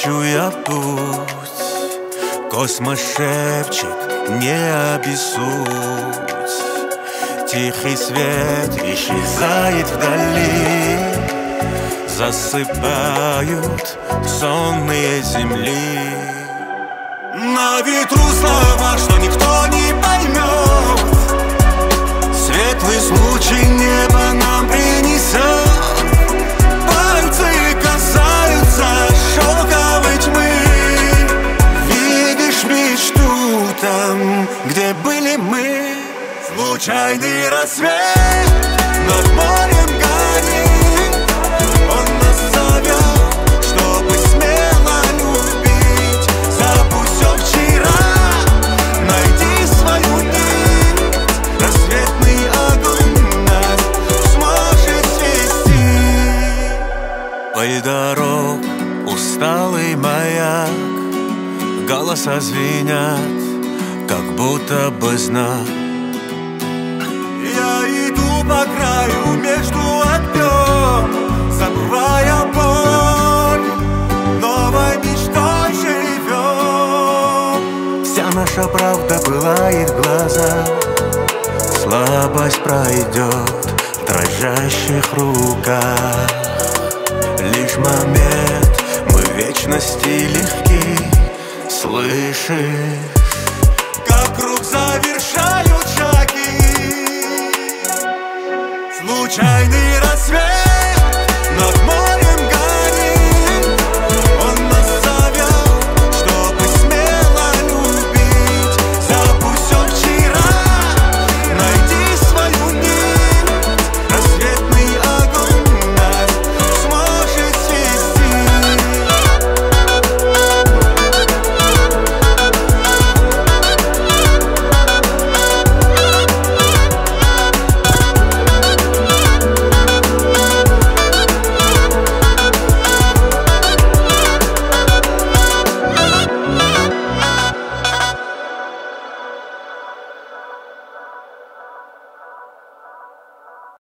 ищу я путь. Космос шепчет, не обессудь. Тихий свет исчезает вдали, засыпают сонные земли. На ветру слова, что никто не поймет. Светлый случай небо нам принесет. Пальцы касаются шелковой тьмы. Видишь мечту там, где были мы. Случайный рассвет над морем горит. Он нас зовет, чтобы смело любить. Забудь все вчера, найди свою нить. Рассветный огонь нас сможет свести. Вдоль дорог усталый маяк, голоса звенят, как будто бы знак. Я иду по краю между огнем, забывая боль, новой мечтой живем. Вся наша правда пылает в глазах, слабость пройдет в дрожащих руках. Лишь момент, мы в вечности легки, слышишь?